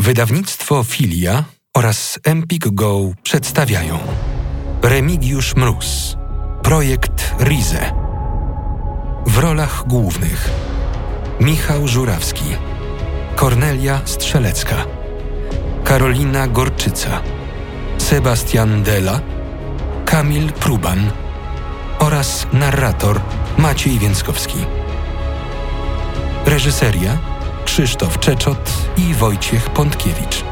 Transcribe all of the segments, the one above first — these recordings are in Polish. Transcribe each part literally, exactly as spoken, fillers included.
Wydawnictwo Filia oraz Empik Go przedstawiają Remigiusz Mróz, projekt Rize. W rolach głównych Michał Żurawski, Kornelia Strzelecka, Karolina Gorczyca, Sebastian Della, Kamil Pruban oraz narrator Maciej Więckowski. Reżyseria Krzysztof Czeczot i Wojciech Pątkiewicz.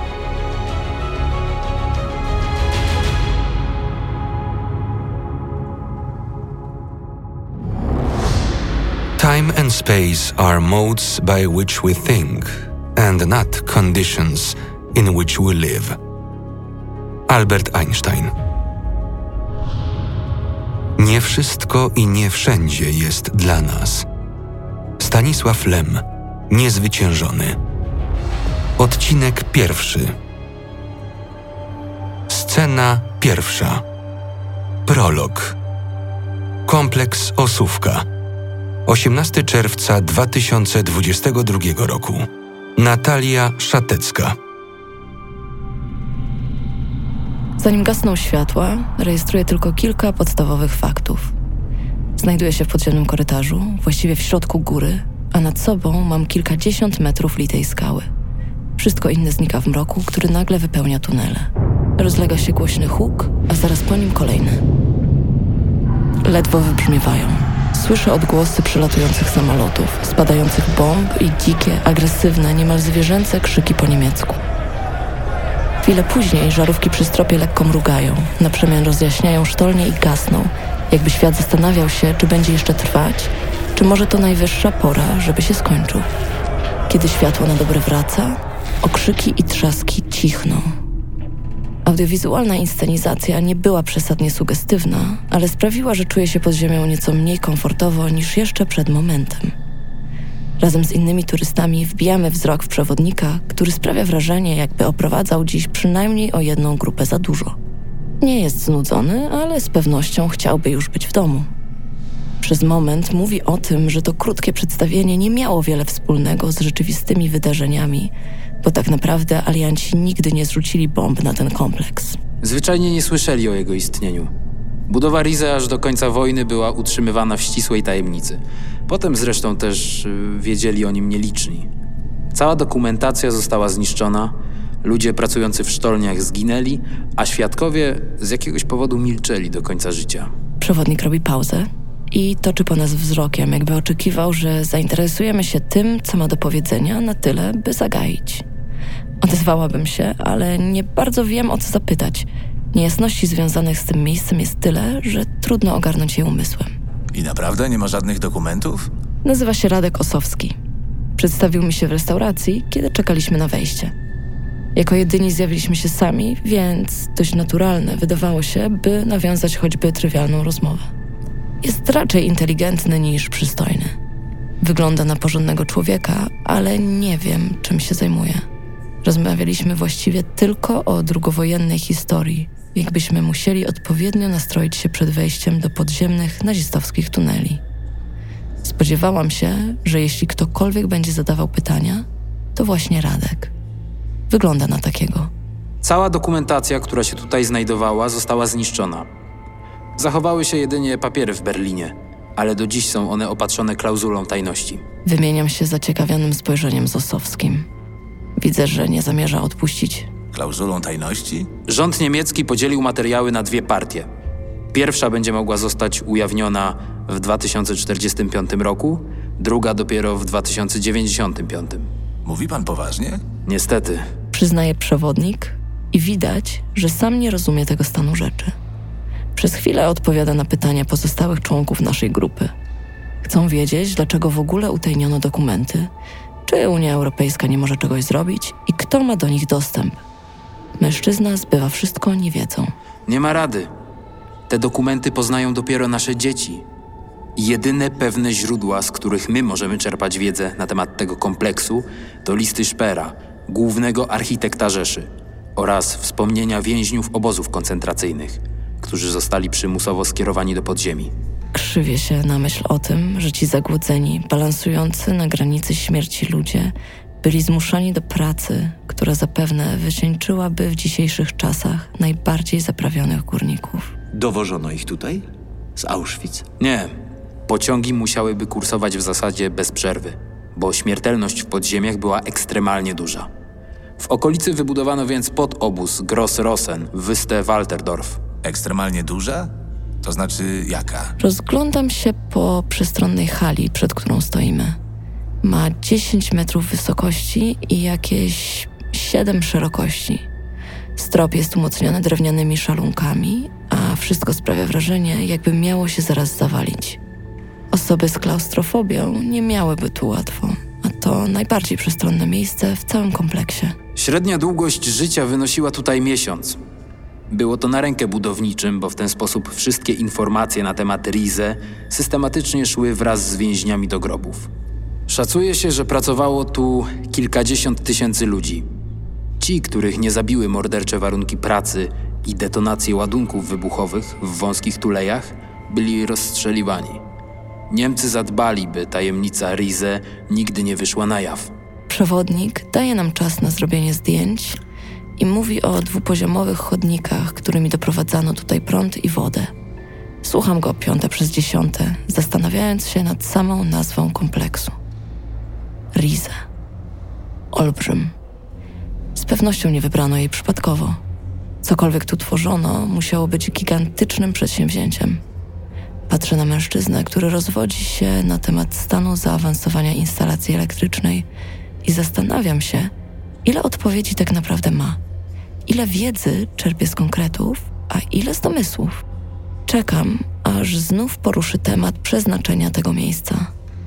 Time and space are modes by which we think, and not conditions in which we live. Albert Einstein. Nie wszystko i nie wszędzie jest dla nas. Stanisław Lem, Niezwyciężony. Odcinek pierwszy. Scena pierwsza. Prolog. Kompleks Osówka. osiemnastego czerwca dwa tysiące dwudziestego drugiego roku. Natalia Szatecka. Zanim gasną światła, rejestruję tylko kilka podstawowych faktów. Znajduję się w podziemnym korytarzu, właściwie w środku góry, a nad sobą mam kilkadziesiąt metrów litej skały. Wszystko inne znika w mroku, który nagle wypełnia tunele. Rozlega się głośny huk, a zaraz po nim kolejny. Ledwo wybrzmiewają. Słyszę odgłosy przylatujących samolotów, spadających bomb i dzikie, agresywne, niemal zwierzęce krzyki po niemiecku. Chwilę później żarówki przy stropie lekko mrugają, na przemian rozjaśniają sztolnie i gasną, jakby świat zastanawiał się, czy będzie jeszcze trwać, czy może to najwyższa pora, żeby się skończył. Kiedy światło na dobre wraca, okrzyki i trzaski cichną. Audiowizualna inscenizacja nie była przesadnie sugestywna, ale sprawiła, że czuję się pod ziemią nieco mniej komfortowo niż jeszcze przed momentem. Razem z innymi turystami wbijamy wzrok w przewodnika, który sprawia wrażenie, jakby oprowadzał dziś przynajmniej o jedną grupę za dużo. Nie jest znudzony, ale z pewnością chciałby już być w domu. Przez moment mówi o tym, że to krótkie przedstawienie nie miało wiele wspólnego z rzeczywistymi wydarzeniami, bo tak naprawdę alianci nigdy nie zrzucili bomb na ten kompleks. Zwyczajnie nie słyszeli o jego istnieniu. Budowa Rize aż do końca wojny była utrzymywana w ścisłej tajemnicy. Potem zresztą też yy, wiedzieli o nim nieliczni. Cała dokumentacja została zniszczona, ludzie pracujący w sztolniach zginęli, a świadkowie z jakiegoś powodu milczeli do końca życia. Przewodnik robi pauzę i toczy po nas wzrokiem, jakby oczekiwał, że zainteresujemy się tym, co ma do powiedzenia, na tyle, by zagaić. Odezwałabym się, ale nie bardzo wiem, o co zapytać. Niejasności związanych z tym miejscem jest tyle, że trudno ogarnąć je umysłem. I naprawdę nie ma żadnych dokumentów? Nazywa się Radek Osowski. Przedstawił mi się w restauracji, kiedy czekaliśmy na wejście. Jako jedyni zjawiliśmy się sami, więc dość naturalne wydawało się, by nawiązać choćby trywialną rozmowę. Jest raczej inteligentny niż przystojny. Wygląda na porządnego człowieka, ale nie wiem, czym się zajmuje. Rozmawialiśmy właściwie tylko o drugowojennej historii, jakbyśmy musieli odpowiednio nastroić się przed wejściem do podziemnych nazistowskich tuneli. Spodziewałam się, że jeśli ktokolwiek będzie zadawał pytania, to właśnie Radek. Wygląda na takiego. Cała dokumentacja, która się tutaj znajdowała, została zniszczona. Zachowały się jedynie papiery w Berlinie, ale do dziś są one opatrzone klauzulą tajności. Wymieniam się zaciekawionym spojrzeniem z Osowskim. Widzę, że nie zamierza odpuścić. Klauzulą tajności? Rząd niemiecki podzielił materiały na dwie partie. Pierwsza będzie mogła zostać ujawniona w dwa tysiące czterdziestym piątym roku, druga dopiero w dwa tysiące dziewięćdziesiątym piątym. Mówi pan poważnie? Niestety. Przyznaje przewodnik i widać, że sam nie rozumie tego stanu rzeczy. Przez chwilę odpowiada na pytania pozostałych członków naszej grupy. Chcą wiedzieć, dlaczego w ogóle utajniono dokumenty, czy Unia Europejska nie może czegoś zrobić i kto ma do nich dostęp. Mężczyzna zbywa wszystko niewiedzą. Nie ma rady. Te dokumenty poznają dopiero nasze dzieci. Jedyne pewne źródła, z których my możemy czerpać wiedzę na temat tego kompleksu, to listy Szpera, głównego architekta Rzeszy, oraz wspomnienia więźniów obozów koncentracyjnych, którzy zostali przymusowo skierowani do podziemi. Krzywię się na myśl o tym, że ci zagłodzeni, balansujący na granicy śmierci ludzie byli zmuszani do pracy, która zapewne wycieńczyłaby w dzisiejszych czasach najbardziej zaprawionych górników. Dowożono ich tutaj? Z Auschwitz? Nie. Pociągi musiałyby kursować w zasadzie bez przerwy, bo śmiertelność w podziemiach była ekstremalnie duża. W okolicy wybudowano więc podobóz Gross-Rosen w wyspę Walterdorf. Ekstremalnie duża? To znaczy jaka? Rozglądam się po przestronnej hali, przed którą stoimy. Ma dziesięć metrów wysokości i jakieś siedem szerokości. Strop jest umocniony drewnianymi szalunkami, a wszystko sprawia wrażenie, jakby miało się zaraz zawalić. Osoby z klaustrofobią nie miałyby tu łatwo, a to najbardziej przestronne miejsce w całym kompleksie. Średnia długość życia wynosiła tutaj miesiąc. Było to na rękę budowniczym, bo w ten sposób wszystkie informacje na temat Rize systematycznie szły wraz z więźniami do grobów. Szacuje się, że pracowało tu kilkadziesiąt tysięcy ludzi. Ci, których nie zabiły mordercze warunki pracy i detonacje ładunków wybuchowych w wąskich tulejach, byli rozstrzeliwani. Niemcy zadbali, by tajemnica Rize nigdy nie wyszła na jaw. Przewodnik daje nam czas na zrobienie zdjęć i mówi o dwupoziomowych chodnikach, którymi doprowadzano tutaj prąd i wodę. Słucham go piąte przez dziesiąte, zastanawiając się nad samą nazwą kompleksu. Rize. Olbrzym. Z pewnością nie wybrano jej przypadkowo. Cokolwiek tu tworzono, musiało być gigantycznym przedsięwzięciem. Patrzę na mężczyznę, który rozwodzi się na temat stanu zaawansowania instalacji elektrycznej i zastanawiam się, ile odpowiedzi tak naprawdę ma. Ile wiedzy czerpie z konkretów, a ile z domysłów. Czekam, aż znów poruszy temat przeznaczenia tego miejsca.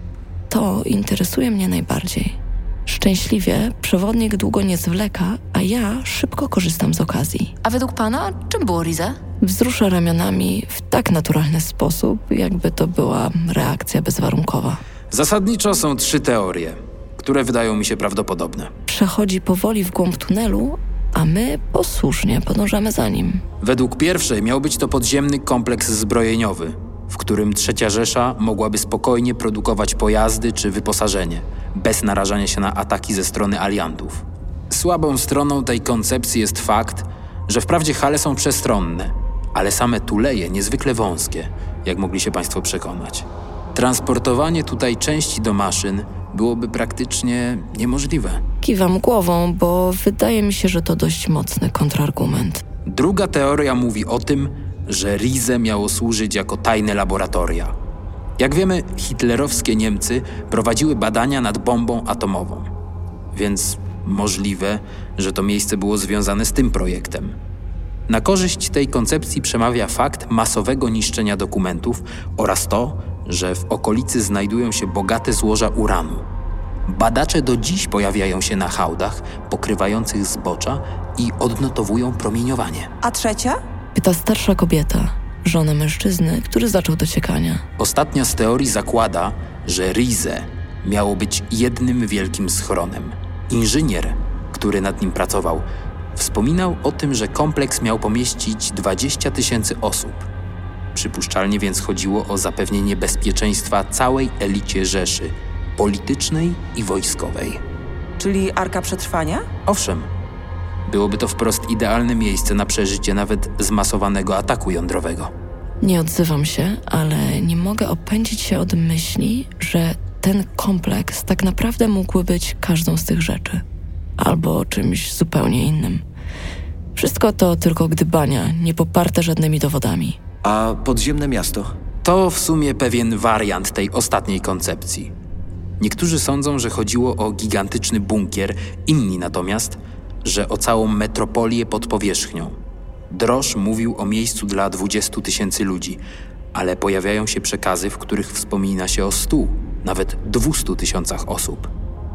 To interesuje mnie najbardziej. Szczęśliwie przewodnik długo nie zwleka, a ja szybko korzystam z okazji. A według pana czym było Rize? Wzrusza ramionami w tak naturalny sposób, jakby to była reakcja bezwarunkowa. Zasadniczo są trzy teorie, które wydają mi się prawdopodobne. Przechodzi powoli w głąb tunelu, a my posłusznie podążamy za nim. Według pierwszej miał być to podziemny kompleks zbrojeniowy, w którym Trzecia Rzesza mogłaby spokojnie produkować pojazdy czy wyposażenie, bez narażania się na ataki ze strony aliantów. Słabą stroną tej koncepcji jest fakt, że wprawdzie hale są przestronne, ale same tuleje niezwykle wąskie, jak mogli się państwo przekonać. Transportowanie tutaj części do maszyn byłoby praktycznie niemożliwe. Kiwam głową, bo wydaje mi się, że to dość mocny kontrargument. Druga teoria mówi o tym, że Rize miało służyć jako tajne laboratoria. Jak wiemy, hitlerowskie Niemcy prowadziły badania nad bombą atomową, więc możliwe, że to miejsce było związane z tym projektem. Na korzyść tej koncepcji przemawia fakt masowego niszczenia dokumentów oraz to, że w okolicy znajdują się bogate złoża uranu. Badacze do dziś pojawiają się na hałdach pokrywających zbocza i odnotowują promieniowanie. A trzecia? Pyta starsza kobieta, żona mężczyzny, który zaczął dociekania. Ostatnia z teorii zakłada, że Rize miało być jednym wielkim schronem. Inżynier, który nad nim pracował, wspominał o tym, że kompleks miał pomieścić dwadzieścia tysięcy osób. Przypuszczalnie więc chodziło o zapewnienie bezpieczeństwa całej elicie Rzeszy, politycznej i wojskowej. Czyli Arka Przetrwania? Owszem, byłoby to wprost idealne miejsce na przeżycie nawet zmasowanego ataku jądrowego. Nie odzywam się, ale nie mogę opędzić się od myśli, że ten kompleks tak naprawdę mógłby być każdą z tych rzeczy. Albo czymś zupełnie innym. Wszystko to tylko gdybania, nie poparte żadnymi dowodami. A podziemne miasto? To w sumie pewien wariant tej ostatniej koncepcji. Niektórzy sądzą, że chodziło o gigantyczny bunkier, inni natomiast, że o całą metropolię pod powierzchnią. Droż mówił o miejscu dla dwudziestu tysięcy ludzi, ale pojawiają się przekazy, w których wspomina się o stu, nawet dwustu tysiącach osób.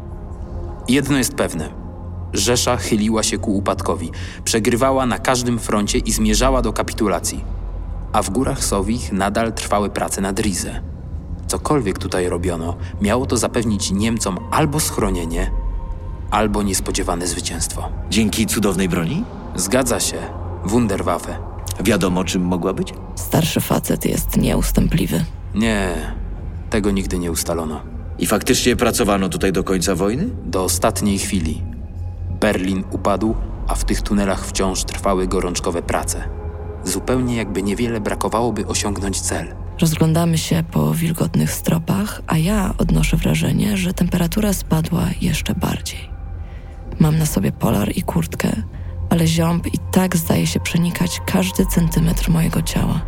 Jedno jest pewne. Rzesza chyliła się ku upadkowi, przegrywała na każdym froncie i zmierzała do kapitulacji. A w Górach Sowich nadal trwały prace nad Rize. Cokolwiek tutaj robiono, miało to zapewnić Niemcom albo schronienie, albo niespodziewane zwycięstwo. Dzięki cudownej broni? Zgadza się. Wunderwaffe. Wiadomo, czym mogła być? Starszy facet jest nieustępliwy. Nie, tego nigdy nie ustalono. I faktycznie pracowano tutaj do końca wojny? Do ostatniej chwili. Berlin upadł, a w tych tunelach wciąż trwały gorączkowe prace. Zupełnie jakby niewiele brakowało, by osiągnąć cel. Rozglądamy się po wilgotnych stropach, a ja odnoszę wrażenie, że temperatura spadła jeszcze bardziej. Mam na sobie polar i kurtkę, ale ziąb i tak zdaje się przenikać każdy centymetr mojego ciała.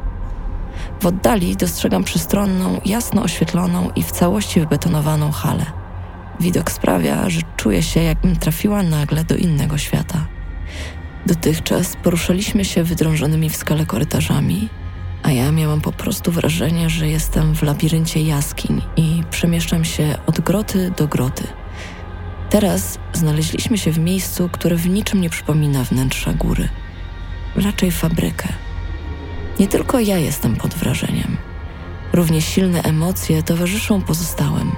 W oddali dostrzegam przystronną, jasno oświetloną i w całości wybetonowaną halę. Widok sprawia, że czuję się, jakbym trafiła nagle do innego świata. Dotychczas poruszaliśmy się wydrążonymi w skale korytarzami, a ja miałam po prostu wrażenie, że jestem w labiryncie jaskiń i przemieszczam się od groty do groty. Teraz znaleźliśmy się w miejscu, które w niczym nie przypomina wnętrza góry. Raczej fabrykę. Nie tylko ja jestem pod wrażeniem. Równie silne emocje towarzyszą pozostałym.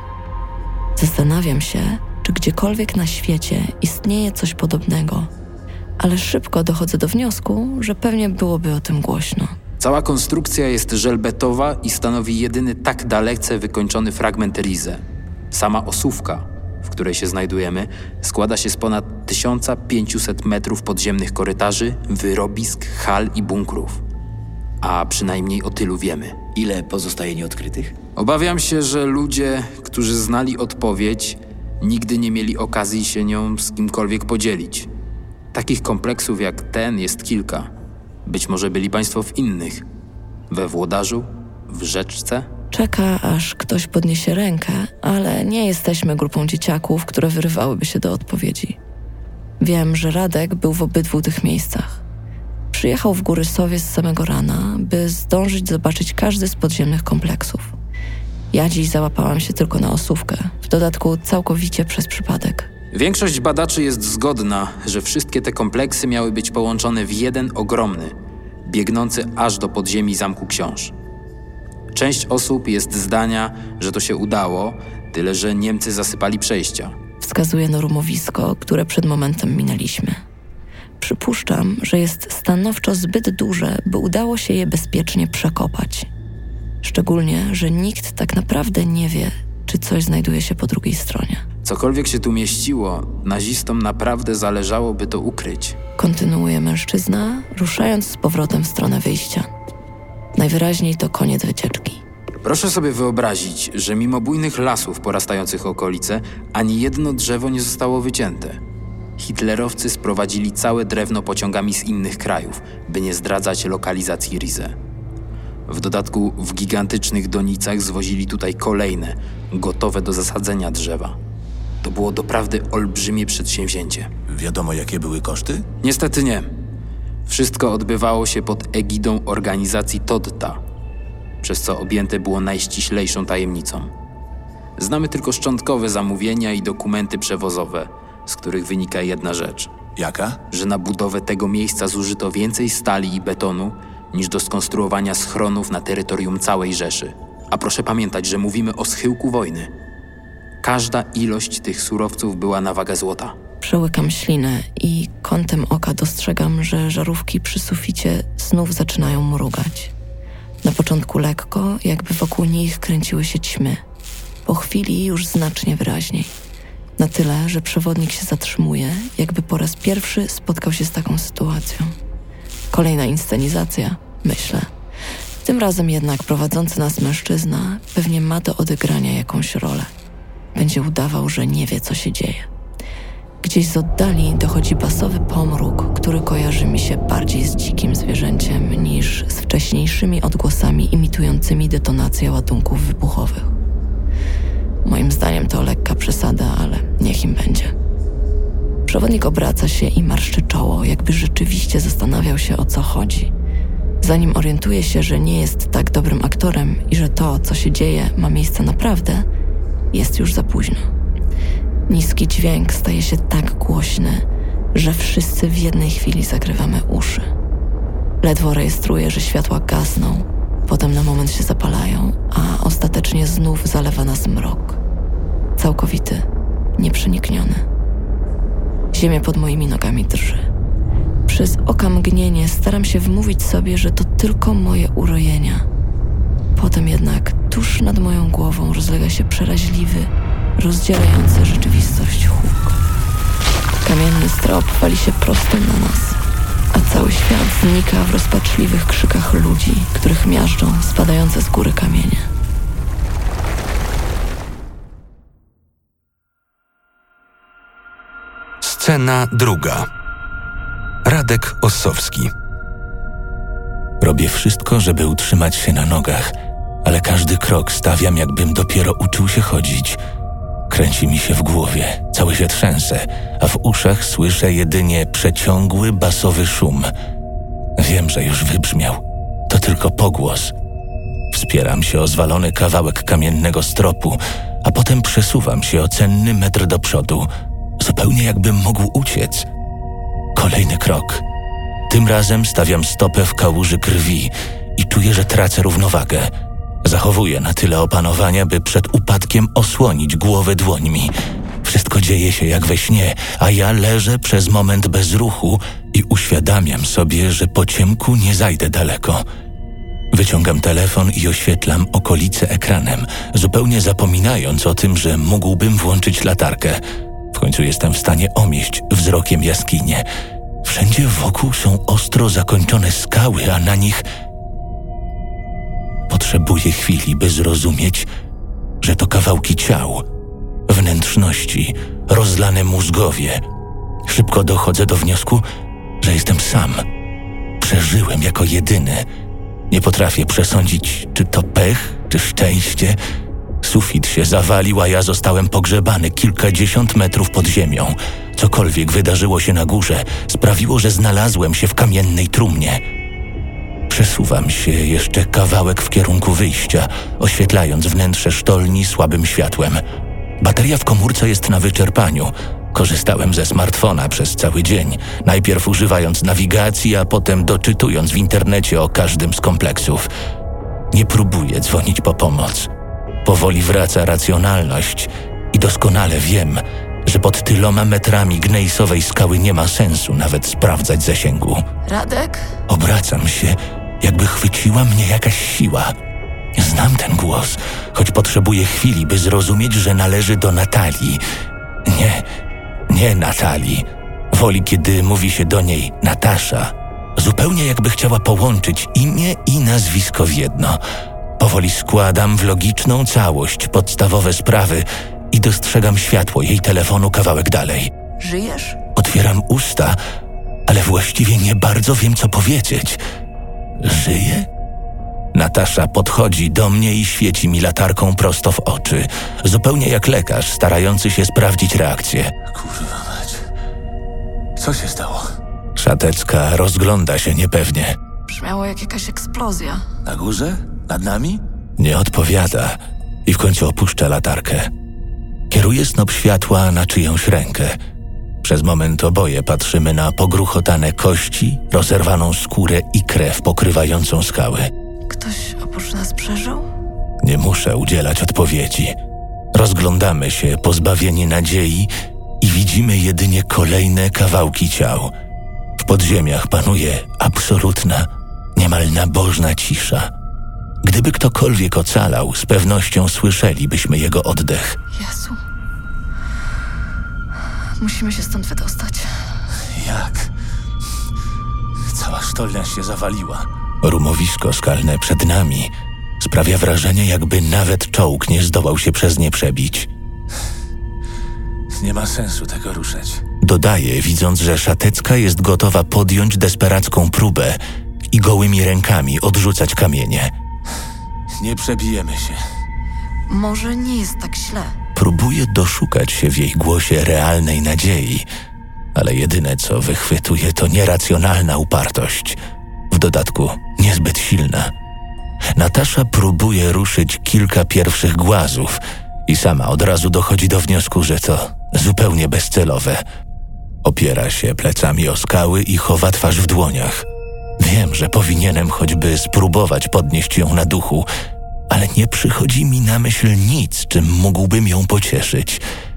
Zastanawiam się, czy gdziekolwiek na świecie istnieje coś podobnego, ale szybko dochodzę do wniosku, że pewnie byłoby o tym głośno. Cała konstrukcja jest żelbetowa i stanowi jedyny tak dalece wykończony fragment Rize. Sama osówka, w której się znajdujemy, składa się z ponad tysiąc pięćset metrów podziemnych korytarzy, wyrobisk, hal i bunkrów. A przynajmniej o tylu wiemy. Ile pozostaje nieodkrytych? Obawiam się, że ludzie, którzy znali odpowiedź, nigdy nie mieli okazji się nią z kimkolwiek podzielić. Takich kompleksów jak ten jest kilka. Być może byli państwo w innych. We Włodarzu, w Rzeczce. Czeka, aż ktoś podniesie rękę, ale nie jesteśmy grupą dzieciaków, które wyrywałyby się do odpowiedzi. Wiem, że Radek był w obydwu tych miejscach. Przyjechał w Góry Sowie z samego rana, by zdążyć zobaczyć każdy z podziemnych kompleksów. Ja dziś załapałam się tylko na osówkę, w dodatku całkowicie przez przypadek. Większość badaczy jest zgodna, że wszystkie te kompleksy miały być połączone w jeden ogromny, biegnący aż do podziemi Zamku Książ. Część osób jest zdania, że to się udało, tyle że Niemcy zasypali przejścia. Wskazuje na rumowisko, które przed momentem minęliśmy. Przypuszczam, że jest stanowczo zbyt duże, by udało się je bezpiecznie przekopać. Szczególnie, że nikt tak naprawdę nie wie, czy coś znajduje się po drugiej stronie. Cokolwiek się tu mieściło, nazistom naprawdę zależało, by to ukryć. Kontynuuje mężczyzna, ruszając z powrotem w stronę wyjścia. Najwyraźniej to koniec wycieczki. Proszę sobie wyobrazić, że mimo bujnych lasów porastających okolice, ani jedno drzewo nie zostało wycięte. Hitlerowcy sprowadzili całe drewno pociągami z innych krajów, by nie zdradzać lokalizacji Rize. W dodatku w gigantycznych donicach zwozili tutaj kolejne, gotowe do zasadzenia drzewa. To było doprawdy olbrzymie przedsięwzięcie. Wiadomo, jakie były koszty? Niestety nie. Wszystko odbywało się pod egidą organizacji Toddta, przez co objęte było najściślejszą tajemnicą. Znamy tylko szczątkowe zamówienia i dokumenty przewozowe, z których wynika jedna rzecz. Jaka? Że na budowę tego miejsca zużyto więcej stali i betonu niż do skonstruowania schronów na terytorium całej Rzeszy. A proszę pamiętać, że mówimy o schyłku wojny. Każda ilość tych surowców była na wagę złota. Przełykam ślinę i kątem oka dostrzegam, że żarówki przy suficie znów zaczynają mrugać. Na początku lekko, jakby wokół nich kręciły się ćmy. Po chwili już znacznie wyraźniej. Na tyle, że przewodnik się zatrzymuje, jakby po raz pierwszy spotkał się z taką sytuacją. Kolejna inscenizacja, myślę. Tym razem jednak prowadzący nas mężczyzna pewnie ma do odegrania jakąś rolę. Będzie udawał, że nie wie, co się dzieje. Gdzieś z oddali dochodzi basowy pomruk, który kojarzy mi się bardziej z dzikim zwierzęciem niż z wcześniejszymi odgłosami imitującymi detonację ładunków wybuchowych. Moim zdaniem to lekka przesada, ale niech im będzie. Przewodnik obraca się i marszczy czoło, jakby rzeczywiście zastanawiał się, o co chodzi. Zanim orientuje się, że nie jest tak dobrym aktorem i że to, co się dzieje, ma miejsce naprawdę, jest już za późno. Niski dźwięk staje się tak głośny, że wszyscy w jednej chwili zakrywamy uszy. Ledwo rejestruję, że światła gasną, potem na moment się zapalają, a ostatecznie znów zalewa nas mrok. Całkowity, nieprzenikniony. Ziemia pod moimi nogami drży. Przez okamgnienie staram się wmówić sobie, że to tylko moje urojenia. Potem jednak tuż nad moją głową rozlega się przeraźliwy, rozdzielający rzeczywistość huk. Kamienny strop wali się prosto na nas, a cały świat znika w rozpaczliwych krzykach ludzi, których miażdżą spadające z góry kamienie. Scena druga. Radek Ossowski. Robię wszystko, żeby utrzymać się na nogach, ale każdy krok stawiam, jakbym dopiero uczył się chodzić. Kręci mi się w głowie, cały się trzęsę, a w uszach słyszę jedynie przeciągły, basowy szum. Wiem, że już wybrzmiał. To tylko pogłos. Wspieram się o zwalony kawałek kamiennego stropu, a potem przesuwam się o cenny metr do przodu, zupełnie jakbym mógł uciec. Kolejny krok. Tym razem stawiam stopę w kałuży krwi i czuję, że tracę równowagę. Zachowuję na tyle opanowania, by przed upadkiem osłonić głowę dłońmi. Wszystko dzieje się jak we śnie, a ja leżę przez moment bez ruchu i uświadamiam sobie, że po ciemku nie zajdę daleko. Wyciągam telefon i oświetlam okolice ekranem, zupełnie zapominając o tym, że mógłbym włączyć latarkę. W końcu jestem w stanie omieść wzrokiem jaskinię. Wszędzie wokół są ostro zakończone skały, a na nich... Potrzebuję chwili, by zrozumieć, że to kawałki ciał, wnętrzności, rozlane mózgowie. Szybko dochodzę do wniosku, że jestem sam. Przeżyłem jako jedyny. Nie potrafię przesądzić, czy to pech, czy szczęście. Sufit się zawalił, a ja zostałem pogrzebany kilkadziesiąt metrów pod ziemią. Cokolwiek wydarzyło się na górze, sprawiło, że znalazłem się w kamiennej trumnie. Przesuwam się jeszcze kawałek w kierunku wyjścia, oświetlając wnętrze sztolni słabym światłem. Bateria w komórce jest na wyczerpaniu. Korzystałem ze smartfona przez cały dzień, najpierw używając nawigacji, a potem doczytując w internecie o każdym z kompleksów. Nie próbuję dzwonić po pomoc. Powoli wraca racjonalność i doskonale wiem, że pod tyloma metrami gnejsowej skały nie ma sensu nawet sprawdzać zasięgu. Radek? Obracam się, jakby chwyciła mnie jakaś siła. Znam ten głos, choć potrzebuję chwili, by zrozumieć, że należy do Natalii. Nie, nie Natalii. Woli, kiedy mówi się do niej Natasza. Zupełnie jakby chciała połączyć imię i nazwisko w jedno. Powoli składam w logiczną całość podstawowe sprawy i dostrzegam światło jej telefonu kawałek dalej. Żyjesz? Otwieram usta, ale właściwie nie bardzo wiem, co powiedzieć. Żyję? Natasza podchodzi do mnie i świeci mi latarką prosto w oczy, zupełnie jak lekarz starający się sprawdzić reakcję. Kurwa mać. Co się stało? Szatecka rozgląda się niepewnie. Brzmiało jak jakaś eksplozja. Na górze? Nad nami? Nie odpowiada i w końcu opuszcza latarkę. Kieruje snop światła na czyjąś rękę. Przez moment oboje patrzymy na pogruchotane kości, rozerwaną skórę i krew pokrywającą skały. Ktoś oprócz nas przeżył? Nie muszę udzielać odpowiedzi. Rozglądamy się, pozbawieni nadziei, i widzimy jedynie kolejne kawałki ciał. W podziemiach panuje absolutna, niemal nabożna cisza. Gdyby ktokolwiek ocalał, z pewnością słyszelibyśmy jego oddech. Jezu. Musimy się stąd wydostać. Jak? Cała sztolnia się zawaliła. Rumowisko skalne przed nami sprawia wrażenie, jakby nawet czołg nie zdołał się przez nie przebić. Nie ma sensu tego ruszać. Dodaje, widząc, że Szatecka jest gotowa podjąć desperacką próbę i gołymi rękami odrzucać kamienie. Nie przebijemy się. Może nie jest tak źle. Próbuje doszukać się w jej głosie realnej nadziei, ale jedyne, co wychwytuje, to nieracjonalna upartość. W dodatku niezbyt silna. Natasza próbuje ruszyć kilka pierwszych głazów i sama od razu dochodzi do wniosku, że to zupełnie bezcelowe. Opiera się plecami o skały i chowa twarz w dłoniach. Wiem, że powinienem choćby spróbować podnieść ją na duchu, ale nie przychodzi mi na myśl nic, czym mógłbym ją pocieszyć.